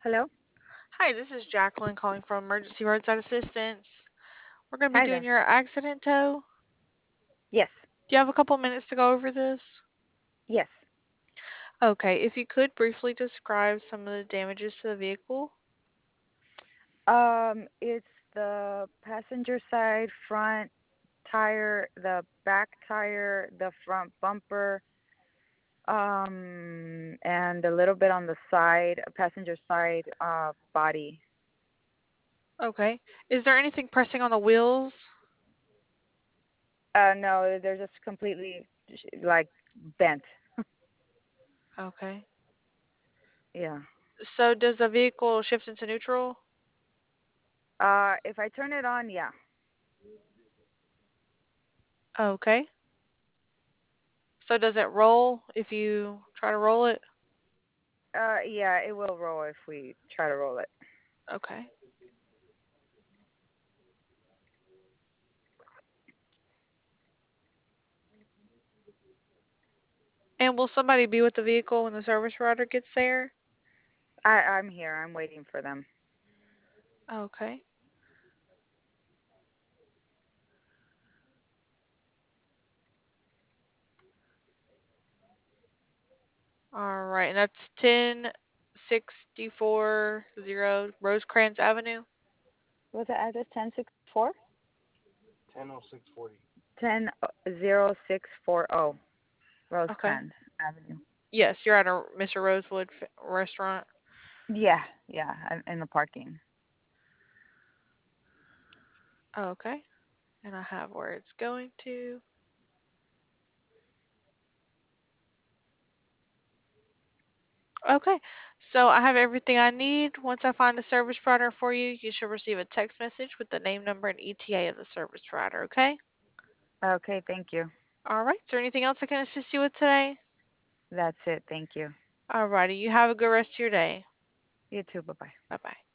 Hello? Hi, this is Jacqueline calling from Emergency Roadside Assistance. We're going to be Hi doing there. your accident tow. Yes. Do you have a couple minutes to go over this? Yes. Okay, if you could briefly describe some of the damages to the vehicle. It's the passenger side front tire, the back tire, the front bumper, and a little bit on the side, passenger side, body. Okay. Is there anything pressing on the wheels? No, they're just completely like bent. Okay. Yeah. So does the vehicle shift into neutral? If I turn it on, yeah. Okay. So does it roll if you try to roll it? Yeah, it will roll if we try to roll it. Okay. And will somebody be with the vehicle when the service provider gets there? I'm here. I'm waiting for them. Okay. All right. And that's 10640 Rosecrans Avenue. What's the address? 1064? 100640. 100640 Okay. Rosecrans Avenue. Yes, you're at a Mr. Rosewood restaurant. Yeah, yeah, in the parking. Okay. And I have where it's going to. Okay. So I have everything I need. Once I find a service provider for you, you should receive a text message with the name, number, and ETA of the service provider. Okay. Okay, thank you. All right. Is there anything else I can assist you with today? That's it. Thank you. All righty. You have a good rest of your day. You too. Bye bye. Bye bye.